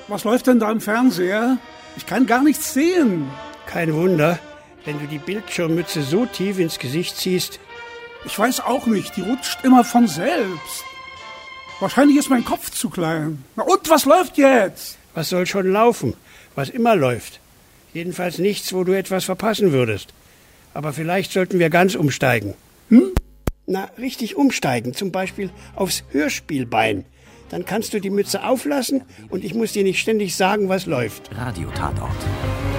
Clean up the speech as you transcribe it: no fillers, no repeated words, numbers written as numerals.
Was läuft denn da im Fernseher? Ich kann gar nichts sehen. Kein Wunder, wenn du die Bildschirmmütze so tief ins Gesicht ziehst. Ich weiß auch nicht, die rutscht immer von selbst. Wahrscheinlich ist mein Kopf zu klein. Na und, was läuft jetzt? Was soll schon laufen? Was immer läuft. Jedenfalls nichts, wo du etwas verpassen würdest. Aber vielleicht sollten wir ganz umsteigen. Na, richtig umsteigen, zum Beispiel aufs Hörspielbein. Dann kannst du die Mütze auflassen und ich muss dir nicht ständig sagen, was läuft. Radiotatort.